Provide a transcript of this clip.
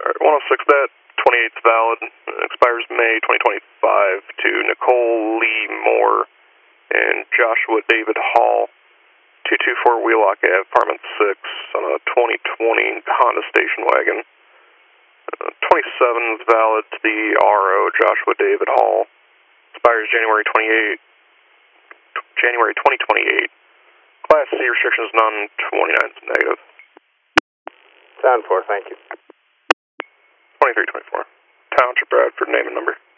106, that 28's valid. Expires May 2025 to Nicole Lee Moore and Joshua David Hall, 224 Wheelock Ave, apartment 6, on a 2020 Honda station wagon. 27 is valid to the RO, Joshua David Hall. Expires January 2028. Class C restrictions none, 29 is negative. Sound 4, thank you. 2324. Township Bradford, name and number.